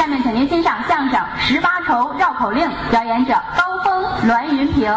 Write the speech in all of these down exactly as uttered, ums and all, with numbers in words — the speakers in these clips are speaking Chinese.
面请您欣赏相声《十八愁绕口令》，表演者高峰、栾云平。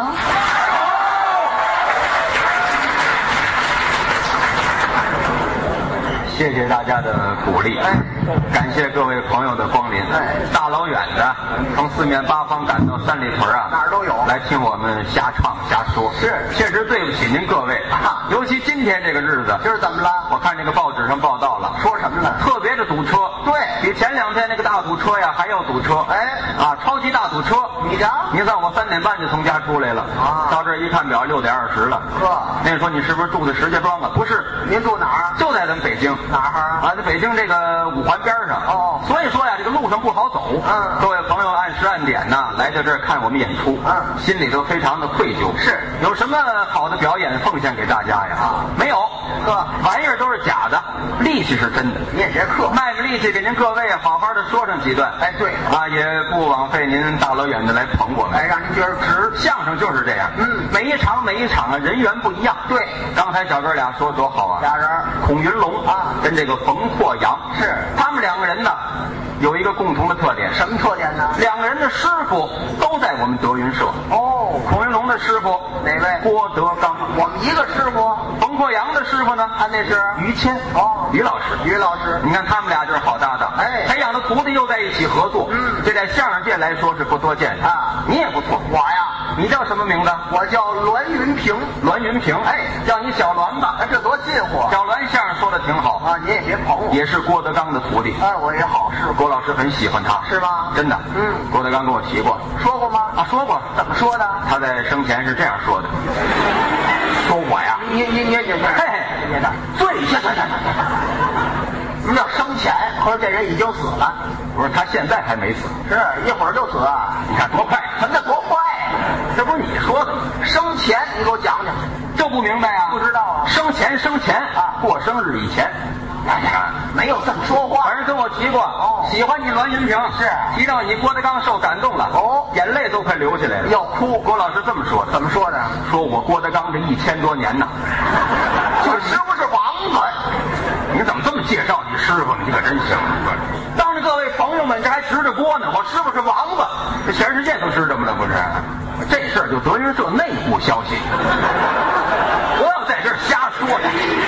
谢谢大家的鼓励，感谢各位朋友的光临。大老远的从四面八方赶到三里屯啊， 哪儿都有来听我们瞎唱瞎说。 是， 确实对不起您各位啊，尤其今天这个日子。 今儿怎么了？ 我看这个报纸上报道了， 说什么了？ 特别的堵车。 对， 比前两天那个大堵车呀还要堵车。 哎， 啊，超级大堵车。 你瞧， 你看我三点半就从家出来了啊， 到这儿一看表六点二十了。 呵， 那说你是不是住在石家庄啊？不是， 您住哪儿？ 就在咱们北京。 哪儿啊？ 啊，在北京这个五环边上。 哦， 所以说呀，这个路上不好走。 嗯， 各位朋友按时按点呐来到这儿看我们演出， 嗯， 心里头非常的愧疚。 是， 有什么好的表演奉献给大家呀？ 啊， 没有， 呵， 玩意儿都是假的，力气是真的。 你也别客， 卖着力气给您各位好好的说上几段。 哎，对啊，也不枉费您大老远的来捧我们。 哎，让您觉得值。 相声就是这样， 嗯， 每一场每一场啊，人缘不一样。 对， 刚才小哥俩说多好啊， 俩人， 孔云龙啊， 跟这个冯霍阳， 是他们两个人呢，有一个共同的特点。 什么特点呢？ 两个人的师傅都在我们德云社。 哦， 孔云龙的师傅哪位？ 郭德纲。 我们一个师傅。 冯霍阳的师傅呢？ 他那是于谦。 哦， 于老师。 于老师， 你看他们俩就是好搭档。 哎， 培养的徒弟又在一起合作。 嗯， 这在相声界来说是不多见的啊。 你也不错。 我呀， 你叫什么名字？ 我叫栾云平。 栾云平。 哎， 叫你小栾吧。 哎，这多近乎。 小栾相声说的挺好啊，您也别捧我。 也是郭德纲的徒弟。 哎，我也好师傅。 郭老师很喜欢他。 是吗？ 真的。 嗯， 郭德纲跟我提过。 说过吗？ 啊，说过。 怎么说的？ 他在生前是这样说的：说我呀， 您您您您， 嘿嘿， 别的， 最这这这什么叫生前？合着这人已经死了？ 不是，他现在还没死， 是一会儿就死啊！ 你看多快！ 什么叫多快？ 这不是你说的吗？ 生前你给我讲讲。 这不明白啊？ 不知道啊。 生前生前啊， 过生日以前。 哎呀，没有这么说话。 反正跟我提过， 哦， 喜欢你栾云平， 是提到你郭德纲受感动了， 哦， 眼泪都快流下来了， 要哭。 郭老师这么说的， 怎么说的？ 说我郭德纲这一千多年呐， 我师傅是王子。 你怎么这么介绍你师傅呢？你可真行！当着各位朋友们，这还直着播呢。我师傅是王子，这全世界都知道吗？不是，这事儿就德云社内部消息，不要在这儿瞎说呀。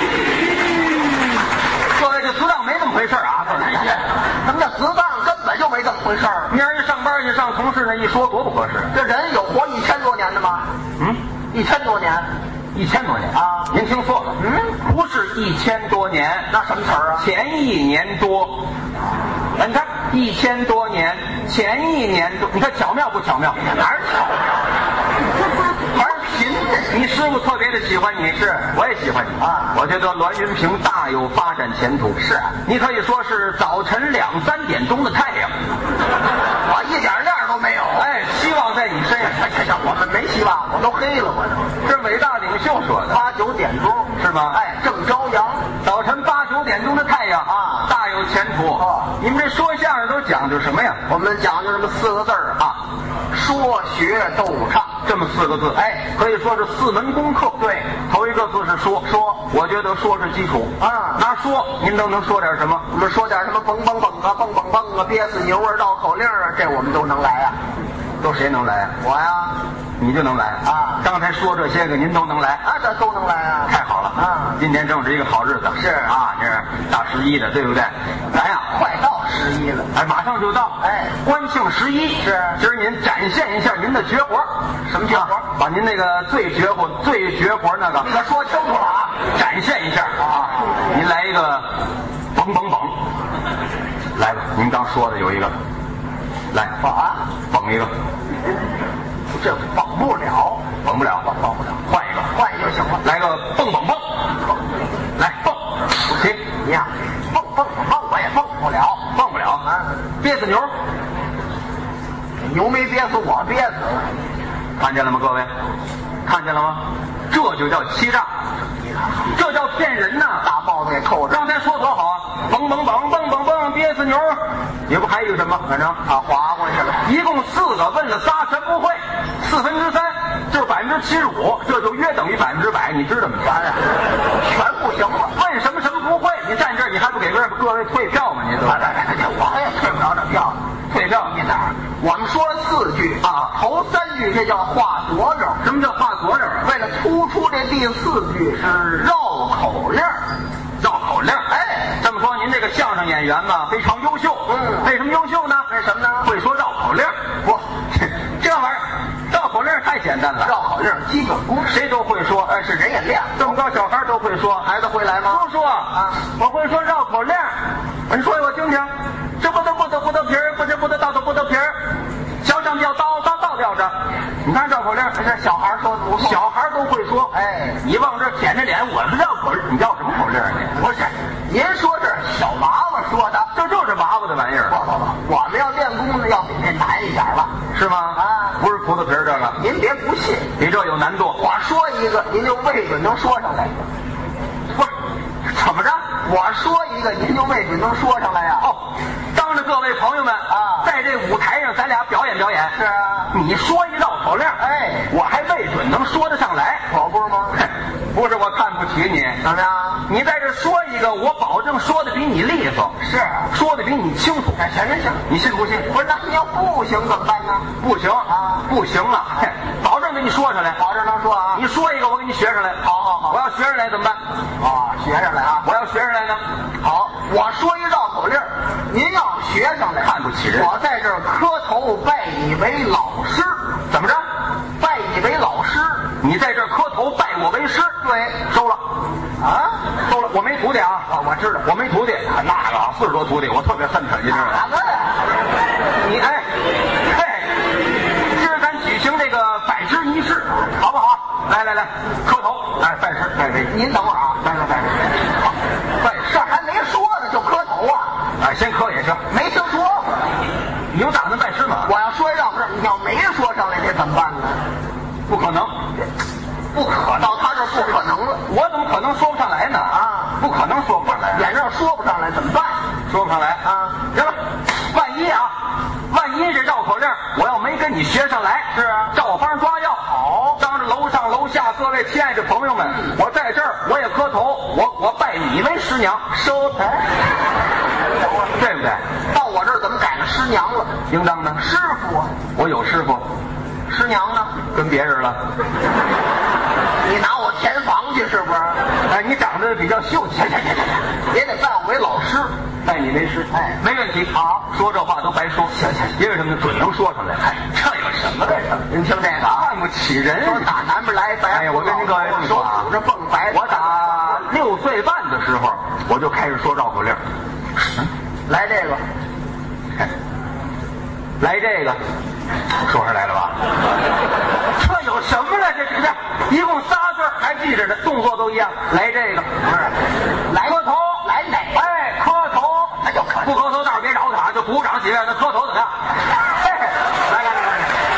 各位，这死党没这么回事啊！ 什么叫死党？根本就没这么回事儿。 明儿一上班去上同事那一说，多不合适。 这人有活一千多年的吗？ 嗯， 一千多年。 一千多年啊！ 您听错了， 嗯， 不是一千多年， 那什么词儿啊？ 前一年多。你看一千多年，前一年多，你看巧妙不巧妙？ 哪儿巧妙？还是贫的。 你师傅特别的喜欢你，是，我也喜欢你啊。 我觉得栾云平大有发展前途。 是， 你可以说是早晨两三点钟的太阳。 我一点亮都没有。 哎，希望在你身上。 行行，我们没希望，我都黑了，我都。 这伟大领袖说的。 八九点钟是吗？ 哎，正朝阳， 早晨八九点钟的太阳啊， 大有前途。 哦， 你们这说相声都讲究什么呀？ 我们讲究这么四个字儿啊，说学逗唱， 这么四个字， 哎， 可以说是四门功课。 对， 头一个字是说， 说， 我觉得说是基础啊。 拿说，您都能说点什么？ 我们说点什么蹦蹦蹦啊，蹦蹦蹦啊，憋死牛啊，绕口令啊，这我们都能来啊。 都谁能来啊？ 我呀， 你就能来啊。 刚才说这些个您都能来啊，这都能来啊。 太好了啊！ 今天正是一个好日子。 是啊，这是大十一的，对不对？咱呀， 快到十一了， 哎，马上就到。 哎， 欢庆十一。 是， 今儿您展现一下您的绝活。 什么绝活？ 啊、把您那个最绝活、最绝活那个， 你可说清楚了啊！ 展现一下啊！您来一个，蹦蹦蹦，来吧，您刚说的有一个，来啊， 蹦一个。 这蹦不了， 蹦不了， 蹦蹦不了， 换一个， 换一个就行了。 来个蹦蹦蹦，来蹦，行， 你呀，蹦蹦蹦，我也蹦不了， 蹦不了啊！ 憋死牛， 牛没憋死，我憋死了。 看见了吗，各位？看见了吗？这就叫欺诈，这叫骗人呐！ 大帽子给扣着。 刚才说多好啊，蹦蹦蹦蹦蹦蹦，憋死牛。也不还有一个什么，反正啊划过去了。 一共四个，问了仨全不会，四分之三就是百分之七十五，这就约等于百分之百，你知道吗？ 啥呀？全不行了。 问什么什么不会？你站这儿，你还不给各位退票吗？你都， 我也退不着这票。 我们说了四句啊， 头三句这叫画左手。 什么叫画左手啊？ 为了突出这第四句是绕口令。 绕口令， 哎， 这么说您这个相声演员呢非常优秀。 嗯， 为什么优秀呢？ 为什么呢？ 会说绕口令。 不， 这玩意儿绕口令太简单了。 绕口令基本功谁都会说， 哎，是人也练。 这么高小孩都会说。 孩子会来吗？ 叔叔啊，我会说绕口令。你说给我听听。这不得不得不得皮儿，不知不得到的不得皮儿。小上吊刀刀倒吊着。你看绕口令， 这小孩说的不错， 小孩都会说。 哎， 你往这舔着脸，我们绕口令，你绕什么口令啊你？ 不是，您说是小娃娃说的， 这就是娃娃的玩意儿。 不不不，我们要练功呢，要比这难一点了， 是吗？ 啊， 不是葡萄皮儿这个， 您别不信， 比这有难度。 我说一个，您就未准能说上来。 不是，怎么着？ 我说一个，您就未准能说上来呀？ 哦，当着各位朋友们啊， 在这舞台上咱俩表演表演。 是啊， 你说一绕口令， 哎， 我还未准能说得上来。 可不是吗？ 不是我看不起你， 怎么样？ 你在这说一个，我保证说的比你利索， 是， 说的比你清楚。 哎，行行行， 你信不信？ 不是，那你要不行怎么办呢？ 不行啊， 不行了，嘿，保证给你说上来。 保证能说啊。 你说一个，我给你学上来。 好好好， 我要学上来怎么办？ 啊，学上来啊。 我要学上来呢。 好，我说一绕口令，您要学上来。 看不起人。 我在这儿磕头拜你为老师。 怎么着？ 拜你为老师。 你在这儿磕头拜我为师？ 对， 收了。 啊， 收了，我没徒弟啊。 啊，我知道， 我没徒弟。那个啊，四十多徒弟，我特别恨他，你知道吗？ 哪个呀？ 你哎，嘿，今儿咱举行这个拜师仪式，好不好？来来来，磕头，哎，拜师，拜为。 您等会儿啊， 拜拜拜。 拜这还没说呢，就磕头啊？ 哎，先磕也行。 没听说过。 你有打算拜师吗？ 我要说绕口令，你要没说上来，这怎么办呢？ 不可能， 不可，到他这儿不可能了。 我怎么可能说不上来呢？ 啊， 不可能说不上来。 眼这说不上来怎么办？ 说不上来啊！ 行了，万一啊，万一这绕口令我要没跟你学上来， 是啊， 照方抓药。 好， 当着楼上楼下各位亲爱的朋友们，嗯、我在这儿我也磕头，我我拜你为师娘，收台，对不对？ 到我这儿怎么改了师娘了？ 应当的， 师傅啊， 我有师傅， 师娘呢？ 跟别人了。 你拿我填房去是不是？ 哎，你长得比较秀气， 也得拜我为老师， 拜你为师， 哎， 没问题。好，说这话都白说， 行行， 因为什么呢？准能说上来。哎，这有什么的？ 您听这个啊， 看不起人。 说打南边来白， 哎呀，我跟您各位这么说啊， 手着蹦白， 我打六岁半的时候，我就开始说绕口令。 嗯，来这个， 来这个，说出来了吧？这有什么了？这这一共仨字儿，还记着呢，动作都一样。来这个，不是， 来磕头， 来哪？ 哎，磕头， 那就磕， 不磕头，倒是别找他，就鼓掌几遍，那磕头怎么样？哎，来来来来，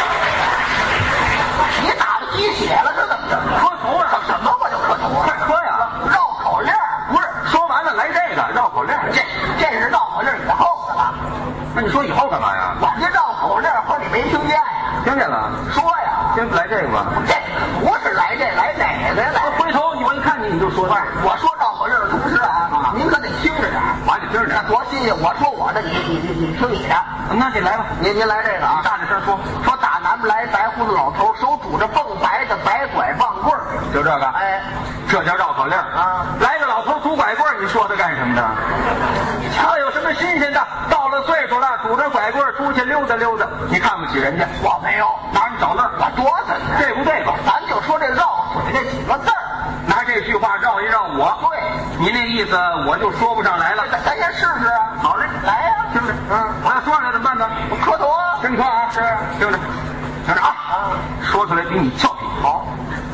你打了鸡血了，这怎么着？ 磕头啊？ 什么我就磕头啊？ 快磕呀！ 绕口令不是，说完了来这个绕口令， 这这是绕口令以后的了。 那你说以后干嘛呀？ 我这绕口令和你没听见呀？ 听见了？ 说呀， 先来这个吧。 这不是来这来哪个呀？来， 回头我一看你，你就说。 不是，我说绕口令的同时啊，您可得听着点， 我还得听着点， 多新鲜！我说我的，你你你你听你的。 那你来吧， 您您来这个啊， 大点声说。 说打南边来白胡子老头，手拄着蹦白的白拐棒棍儿， 就这个。 哎， 这叫绕口令啊！ 来个老头拄拐棍儿，你说他干什么的？这有什么新鲜的？到了岁数了，拄着拐棍儿出去溜达溜达，你看不起人家？ 我没有， 哪你找乐？ 我多着呢， 对不对吧？ 咱就说这绕嘴这几个字儿， 拿这句话绕一绕我。 对， 你那意思我就说不上来了。 咱咱先试试啊。 好嘞， 来呀， 听着，嗯，我要说上来怎么办呢？ 我磕头啊， 真磕啊！ 是， 听着，听着啊， 啊， 说出来比你俏皮。 好，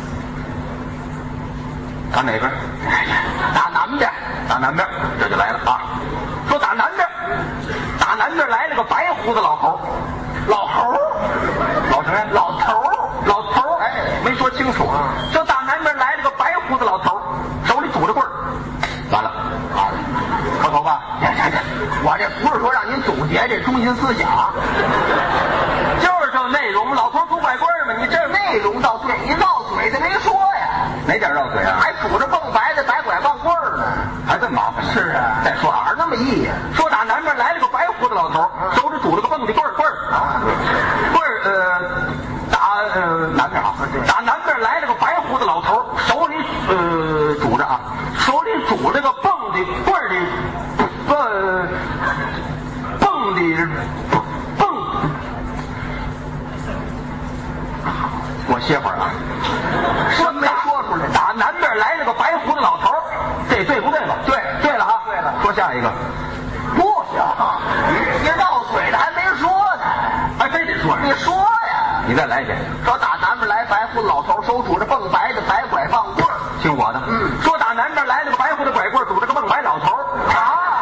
打哪边？ 打南边， 打南边，这就来了啊！说打南边，打南边来了个白胡子老头， 老头儿， 老什么呀？ 老头儿， 老头儿， 哎， 没说清楚啊。这打南边来了个白胡子老头，手里拄着棍儿，完了， 好， 磕头吧。 我这不是说让您总结这中心思想， 就是这内容，老头拄拐棍儿嘛，你这内容倒对，你绕嘴的没说呀， 哪点绕嘴啊？ 还拄着蹦白的白拐棒棍儿呢， 还这么麻烦呢？ 是啊， 再说啊， 哪儿那么易呀？ 说打南边来了个白胡子老头，手里拄着个蹦的棍儿棍儿， 棍儿呃打呃南边啊，打南边来了个白胡子老头，手里呃拄着啊，手里拄着个蹦的棍儿的呃蹦的蹦。我歇会儿啊。 说没说出来？ 打南边来了个白胡子老头，这对不对吧？ 对， 对了啊， 对了。 说下一个。 不行，你绕嘴的还没说呢， 还非得说。 你说呀。 你再来一遍。 说打南边来白胡子老头，手拄着蹦白的白拐棒棍儿。 听我的。 嗯。 说打南边来了个白胡子拐棍，拄着个蹦白老头。 啊！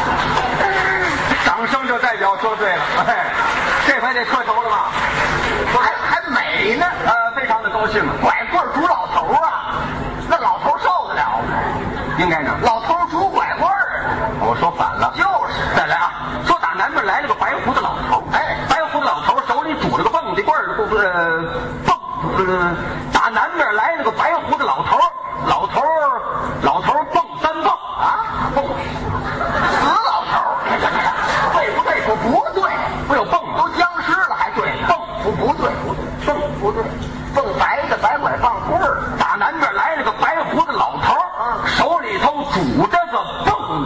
掌声就代表说对了。哎，这回得磕头了吧？ 还还美呢。 呃，非常的高兴。 拐棍拄老头啊，那老头受得了吗？ 应该呢。 老头拄拐棍儿。 我说反了。 就是。 再来啊！说打南边来了个白胡子老头。 哎， 白胡子老头手里拄着个蹦的棍儿，不呃蹦呃，打南边来了个白胡子老头，老头老头蹦三蹦啊，蹦死老头，对不对？不不对， 不有蹦都僵尸了还对呢？蹦不不对，蹦不对，蹦白的白拐棒棍儿。 打南边来了个白胡子老头，手里头拄着个蹦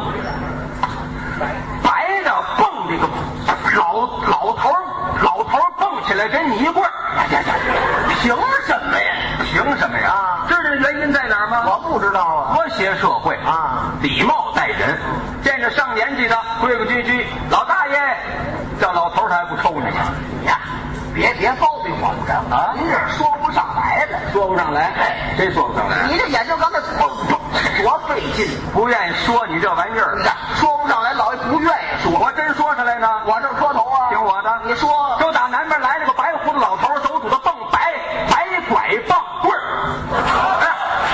白的蹦这个老老头老头蹦起来跟泥棍儿， 凭什么呀？ 凭什么呀？ 啊， 知道原因在哪儿吗？ 我不知道啊。 和谐社会啊， 礼貌待人，见着上年纪的规规矩矩，老大爷叫老头他还不抽你呀？别别包庇我们这啊！ 您这说不上来了， 说不上来， 哎， 谁说不上来？ 你这眼睛刚才蹦蹦多费劲， 不愿意说你这玩意儿， 说不上来，老爷不愿意说。 我真说上来呢， 我这磕头啊！ 听我的， 你说。 就打南边来了个白胡子老头，手拄着蹦白白拐棒棍儿。哎，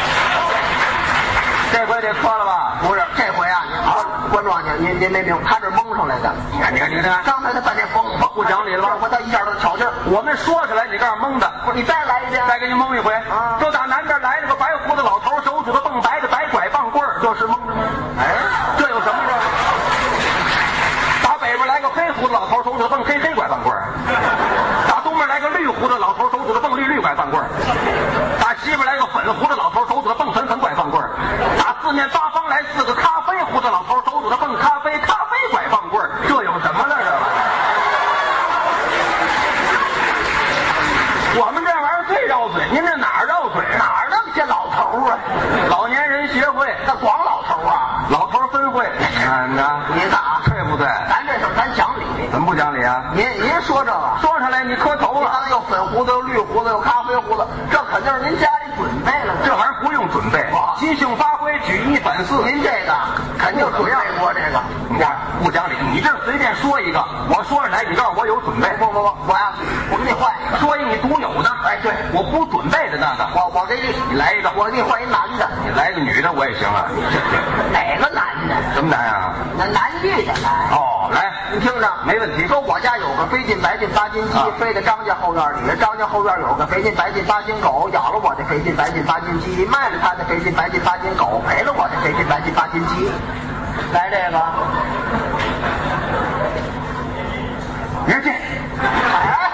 这回得磕了吧？ 不是，这回啊，啊，关庄去，您您没明白，他这蒙上来的。 你看，你看，你看， 刚才他半天蹦蹦不讲理了吧？ 这回他一下都挑劲儿。 我们说出来，你告诉蒙的。 不是，你再来一遍， 再给你蒙一回。 啊， 就打南边来了个白胡子老头，手拄着蹦白的白拐棒棍儿，这是蒙的吗？ 哎， 这有什么事？打北边来个黑胡子老头，手拄着蹦黑黑拐棒棍儿；打东边来个绿胡子老头，手拄着蹦绿绿拐棒棍儿；打西边来个粉胡子老头，手拄着蹦粉粉拐棒棍儿；打四面八方来四个咖啡胡子老头，手拄着蹦咖啡咖啡拐棒棍儿，这有什么了？这我们这玩意儿最绕嘴，您这哪儿绕嘴？ 哪儿那么些老头啊？ 老年人协会， 那光老头啊？ 老头分会，看着你咋对不对？ 咱这事儿咱讲理， 怎么不讲理啊？ 您您说这个， 说上来你磕头了。 刚才有粉胡子，有绿胡子，有咖啡胡子，这肯定是您家里准备了。 这玩意儿不用准备，即兴发挥，举一反四。 您这个肯定准备过这个， 我不讲理，你这随便说一个，我说上来，你告诉我有准备。 不不不，我呀，我给你换一个， 说一个你独有的。 哎，对， 我不准备的那个， 我我给你， 你来一个， 我给你换一男的， 你来个女的我也行啊。 哪个男的？ 什么男啊？ 那男的的男。 哦，来， 你听着， 没问题。 说我家有个飞进白进八斤鸡， 啊、 飞到张家后院里，张家后院有个飞进白进八斤狗，咬了我的飞进白进八斤鸡，卖了他的飞进白进八斤狗，赔了我的飞进白进八斤鸡。来这个， 明儿见。 哎，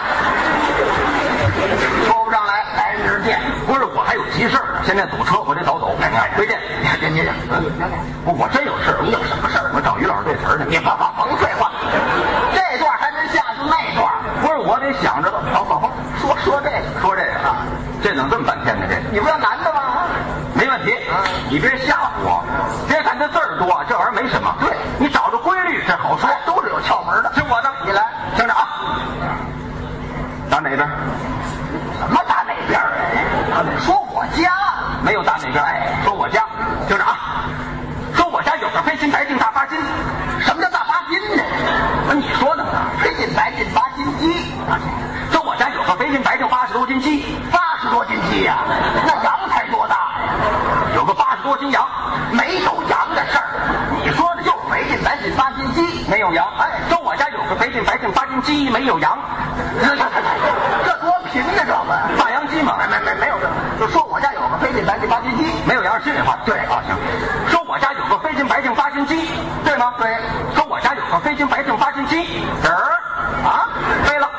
说不上来，来明儿见。 不是，我还有急事儿呢，现在堵车，我得早走。哎，回见。 您您不，我真有事儿。 你有什么事儿？ 我找于老师对词儿去。 你甭甭甭废话，这段还没下去那段。 不是，我得想着， 好好好，说说这个， 说这个啊，这能这么半天呢？这你不要男的吗？ 没问题，你别吓唬我，别看这字儿多，这玩意儿没什么。 对， 你找着规律，这好说， 都是有窍门的。 听我的， 你来， 听着啊，打哪边？ 什么打哪边啊？说我家没有打哪边，哎，说我家，听着啊，说我家有个飞禽白净大八斤。 什么叫大八斤呢？ 那你说呢？ 飞进白进八斤鸡。 说我家有个飞禽白净八十多斤鸡。 八十多斤鸡呀、啊？那羊才多大呀？ 有个八十多斤羊。 没有羊的事儿。你说的就飞进白进八斤鸡， 没有羊。哎，说我家有个飞进白净八斤鸡，没有羊。 这这多贫呢，这个大洋鸡嘛？ 没没没没有这个，就说我家有个飞进白进八斤鸡， 没有羊是心里话。 对啊，行。说我家有个飞进白净八斤鸡，对吗？ 对。 说我家有个飞进白净八斤鸡，儿啊，飞了。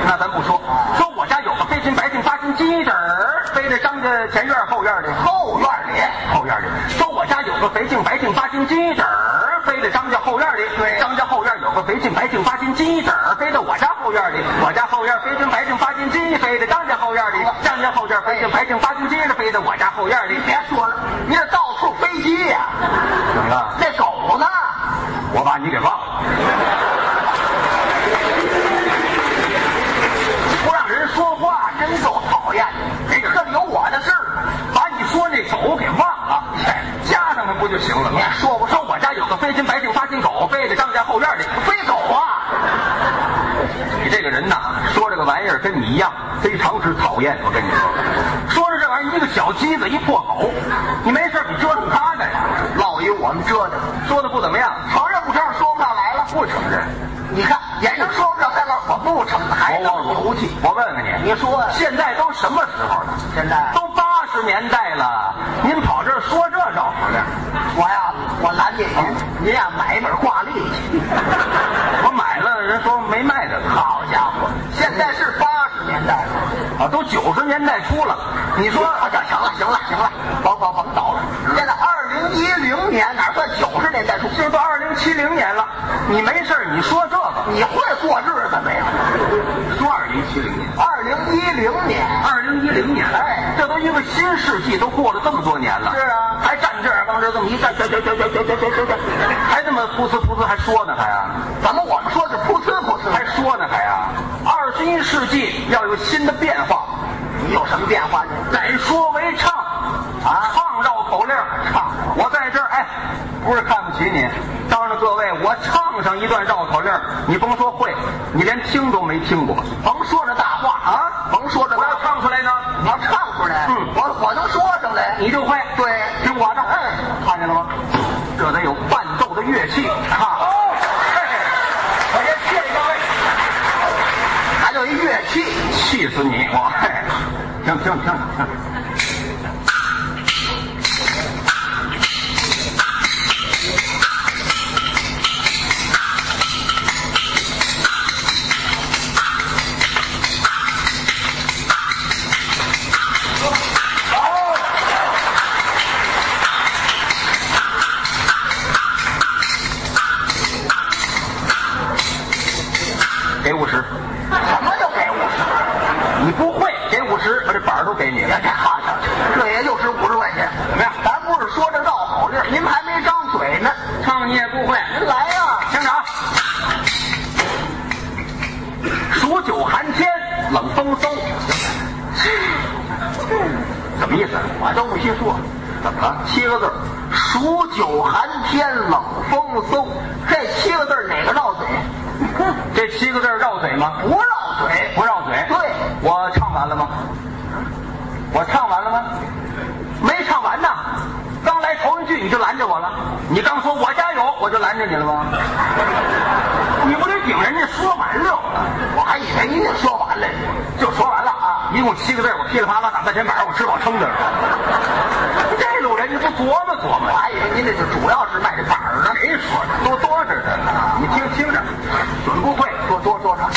那咱不说。说我家有个飞禽白净八斤鸡子儿，飞在张家前院后院里， 后院里， 后院里。说我家有个肥净白净八斤鸡子儿，飞在张家后院里。 对， 张家后院有个肥净白净八斤鸡子儿，飞到我家后院里。我家后院肥净白净八斤鸡，飞在张家后院里。张家后院肥净白净八斤鸡，飞到我家后院里。 别说了，你这到处飞机呀、啊！ 怎么了？ 那狗呢？ 我把你给忘了。 不让人说话，真够讨厌的。这可有我的事儿， 把你说那狗给忘了，加上它不就行了吗？ 说不说我家有个飞禽白净八斤狗，飞在张家后院里。 飞狗啊！ 你这个人呐，说这个玩意儿跟你一样，非常之讨厌。我跟你说，说着这玩意儿，一个小鸡子，一破狗，你没事你折腾它干呀？ 落于我们折腾， 说的不怎么样， 承认不承认？说不上来了， 不承认。 你看，眼睛说不上来了，我不承认，还那么牛气。 我问问你， 你说现在都什么时候了？ 现在都八十年代了，您跑这儿说这绕口令？ 我呀，我拦着您，您呀买一本挂历去。 我买了，人说没卖的。 好家伙，现在是八十年代了， 啊，都九十年代初了。你说， 啊，行了行了行了，甭甭甭捣了。现在二零一零年哪算九十年代初？ 这都二零七零年了，你没事你说这个， 你会过日子没有？ 说二零七零年， 二零一零年， 二零一零年， 哎， 这都一个新世纪，都过了这么多年了。 是啊， 还站这儿往这这么一站，这这这这这这这这，还这么噗呲噗呲还说呢还啊？ 怎么我们说是噗呲噗呲还说呢还啊？二十一世纪要有新的变化， 你有什么变化呢？ 改说为唱啊，唱绕口令，唱。我在这儿哎，不是看不起你，当着各位，我唱上一段绕口令，你甭说会，你连听都没听过， 甭说这大话啊， 甭说这大话。 我要唱出来呢， 你要唱出来， 嗯， 我我能说上来， 你就会。 对， 听我的， 嗯， 看见了吗？这得有伴奏的乐器啊！哦，嘿嘿，我先谢谢各位， 还有一乐器， 气死你！我嘿，听听听听。给五十， 什么就给五十？ 你不会给五十，我这板儿都给你了。 这好家伙，这也就是五十块钱， 怎么样？ 咱不是说这绕口令，您还没张嘴呢， 唱你也不会， 您来呀！ 听着啊，数九寒天，冷风嗖。什么意思？ 我都不细说， 怎么了？ 七个字儿，数九寒天，冷风嗖。这七个字儿哪个绕嘴？ 这七个字绕嘴吗？ 不绕嘴， 不绕嘴。 对， 我唱完了吗？我唱完了吗？没唱完呢。刚来头一句你就拦着我了。你刚说我家有，我就拦着你了吗？你不得顶人家说完了？ 我还以为您就说完了， 就说完了啊！一共七个字，我噼里啪啦打半天板，我吃饱撑的。这路人你不琢磨琢磨？ 我还以为您这就主要是卖这板儿呢。 谁说的？多多着呢。你听听着，准不会。 多多多少？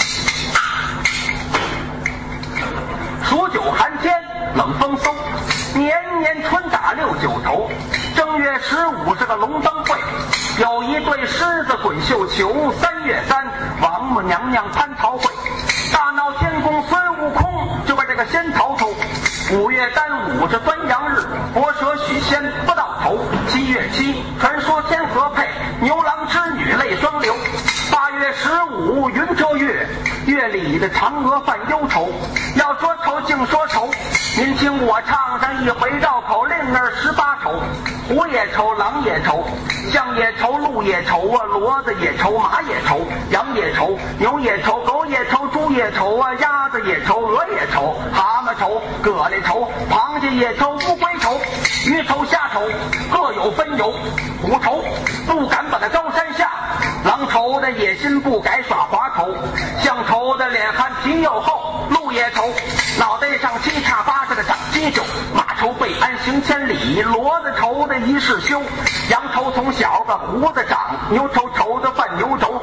数九寒天，冷风嗖，年年春打六九头。正月十五是个龙灯会，有一对狮子滚绣球。三月三，王母娘娘蟠桃会，大闹天宫孙悟空就把这个仙桃偷。五月端午是端阳日，佛舍许仙不到头。七月七，传说天河配，牛郎织女泪双流。八月十五云遮月，月里的嫦娥犯忧愁。要说愁净说愁，您听我唱上一回绕口令儿十八愁。虎也愁，狼也愁，象也愁，鹿也愁啊，骡子也愁，马也愁，羊也愁，牛也愁，狗也愁，猪也愁啊，鸭子也愁，鹅也愁，蛤蟆愁，蛤蜊愁，螃蟹也愁，乌龟愁，鱼愁，虾愁，各有分忧。虎愁不敢把它高山下，狼愁的野心不改耍滑头，象愁的脸憨皮又厚，鹿也愁脑袋上七叉八叉的长犄角，马愁备鞍行千里，骡子愁的一世休，羊愁从小把胡子长，牛愁愁的犯牛轴，狗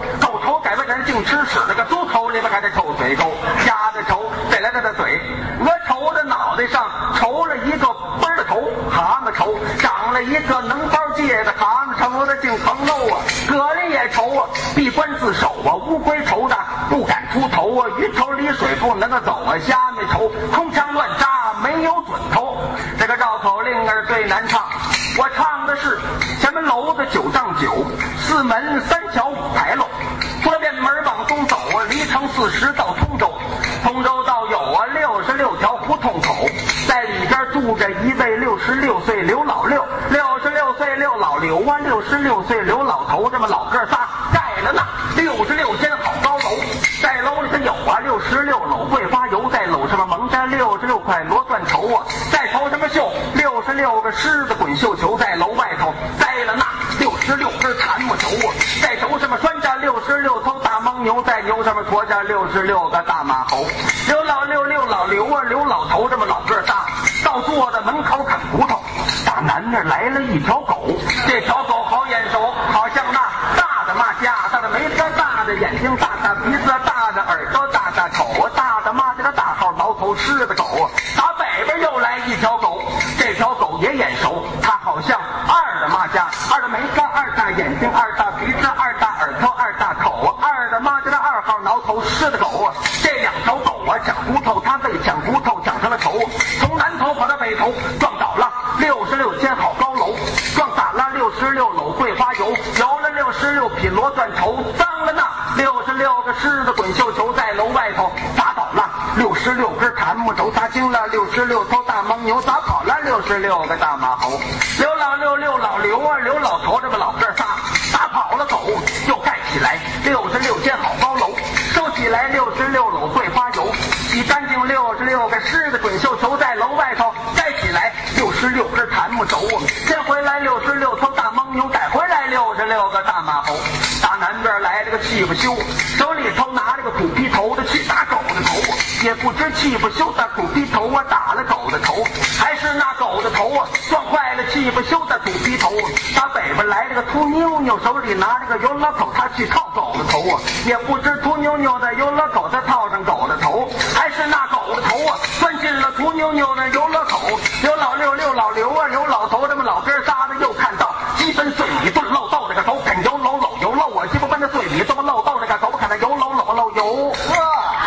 头改不成净吃屎，那个猪头里边还得抽水沟，夹着抽，再来他的嘴，额头的脑袋上抽了一个奔儿的头，蛤蟆头，长了一个能包界的蛤蟆头的净横肉啊，蛤蜊也抽啊，闭关自守啊，乌龟头的不敢出头啊，鱼头离水不能够走啊，虾米头空枪乱扎没有准头。这个绕口令儿最难唱，我唱的是前门楼子九丈九，四门三桥五牌楼，出了便门往东走啊，离城四十到通州，通州道有啊六十六条胡同口，在里边住着一位六十六岁刘老六，六十六岁刘老刘啊，六十六岁刘老头，这么老哥仨盖了那六十六间好高楼，在楼里头有啊六十六篓桂花油，在篓上面蒙着六十六块罗钻头啊，在头上面绣六十六个狮子滚绣球，在楼外头栽了那六十六根檀木头啊，在头上面拴着六十六头大牦牛，在牛上面驮着六十六个大马猴，刘老六六老刘啊刘老头，这么老哥仨到坐在门口啃骨头，打南那来了一条狗，这条狗好眼熟，好像那大的马家，大的眉毛，大的眼睛，大的鼻子，大的耳朵，大的口，大的妈这个大号挠头狮子狗，打北边又来一条狗，这条狗也眼熟，它好像二的妈家，二的眉毛，二大眼睛，二大鼻子，二大耳朵，二大口，二的妈这个二号挠头狮子狗啊，这两条狗啊抢骨头，它为抢骨头抢成了头，从南头跑到北头，撞倒了六十六间好高楼，撞打了六十六篓桂花油，油了六十六匹罗钻头，脏了那六十六个狮子滚绣球，在楼外头砸倒了六十六根檀木头，砸惊了六十六头大牦牛，砸跑了六十六个大马猴，刘老六六老刘啊刘老头，这个老哥仨打跑了狗，又盖起来六十六间好高楼，收起来六十六篓桂花油，洗干净六十六个狮子滚绣球，在楼外头盖起来六十六根檀木头啊，先回来六十六头大牦牛，带回来六十六个大马猴，打南边来了个气不休，手里头拿了个土坯头的去打狗的头啊，也不知气不休的土坯头啊打了狗的头，还是那狗的头啊撞坏了气不休的土坯头啊，打北边来了个秃妞妞，手里拿了个油老狗，他去套狗的头啊，也不知秃妞妞的油老狗他套上狗的头，还是那狗的头啊钻进了秃妞妞的油老狗，刘老六六老刘啊刘老头，这么老哥仨的又看到鸡分碎米炖漏豆，这个狗啃油漏漏油漏啊，鸡不分的碎米这么漏豆，这个狗啃的油漏漏漏油啊。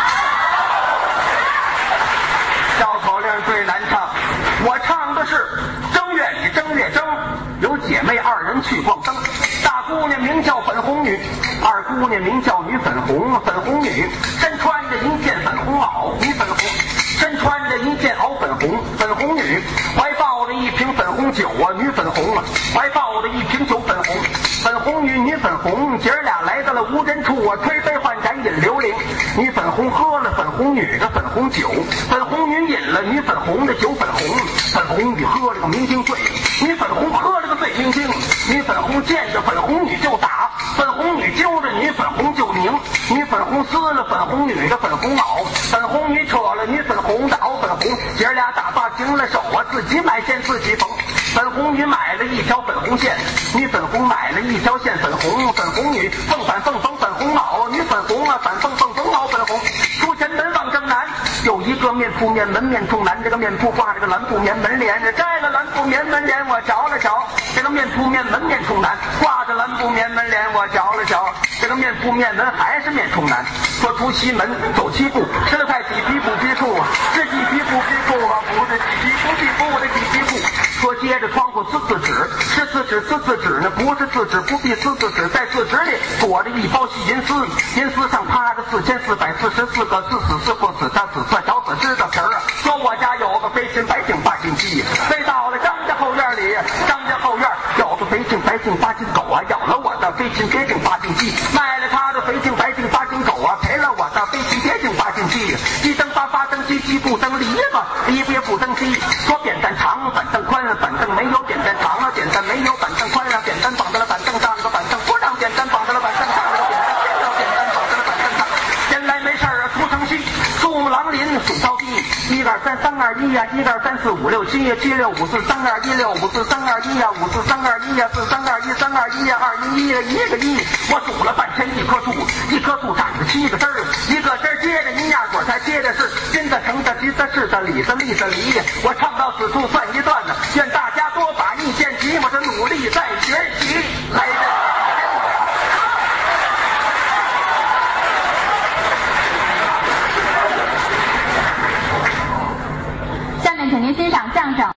绕口令最难唱，我唱的是正月里正月正，有姐妹二人去逛灯，大姑娘名叫粉红女，二姑娘名叫女粉红，粉红女身穿着一件粉红袄，女粉红身穿着一件袄粉红，粉红女怀抱着一瓶粉红酒啊，女粉红啊怀抱着一瓶酒粉红，粉红女女粉红姐儿俩来到了无人处啊，推杯换盏饮流灵，女粉红喝了粉红女的粉红酒，粉红女饮了女粉红的酒粉红，粉红女喝了个酩酊醉，女粉红喝了个醉酩酊，女粉红见着粉红女就打，粉红女揪着女粉红就拧，女粉红撕了粉红女的粉红袄，粉红女扯了女粉红的袄粉红，姐儿俩打发停了手啊，自己买线自己缝，粉红女买了一条粉红线，女粉红买了一条线粉红，粉红女凤反凤缝粉红袄，女粉红啊反凤凤缝袄粉红，出前门望正南，有一个面铺面门面冲南，这个面铺挂着个蓝布棉门帘，摘了蓝布棉门帘我瞧了瞧，这个面铺面门面冲南，挂着蓝布棉门帘我瞧了瞧，这个面铺面门还是面冲南，说出西门走七步，吃了块几皮补皮裤啊，是几皮补皮裤啊，不是几皮补皮裤的几皮裤，说接着窗户撕字纸，是字纸撕字纸呢，不是字纸不必撕字纸，在字纸里裹着一包细银丝，银丝上趴着四千四百四十四个自死是不死他死色小死知道皮儿啊，说我家有个飞禽白净八斤鸡，飞到了张家后院里，张家后院有个肥净白净八斤狗啊，咬了我的飞禽别净八斤鸡，卖了他的肥净白净八斤狗啊，赔了我的飞禽别净八斤鸡，鸡蹬八八蹬鸡，鸡不蹬篱笆，篱笆也不蹬鸡，说扁担长板凳宽，板凳没有扁担长啊，扁担没有板凳宽啊，扁担绑在了板凳上，这个板凳不让扁担绑在了板凳上，这个扁担偏要扁担绑在了板凳上，闲来没事儿啊出城西，树木狼林数到地，一二三三二一呀，一二三四五六七呀，七六五四三二一六五四三二一呀，五四三二一呀，四三二一三二二一呀二一一一个一，我数了半天一棵树，一棵树长着七个枝儿，一个枝儿接着一压果才接的是金的成的橘的是的李的利的梨，我唱到此处算一段。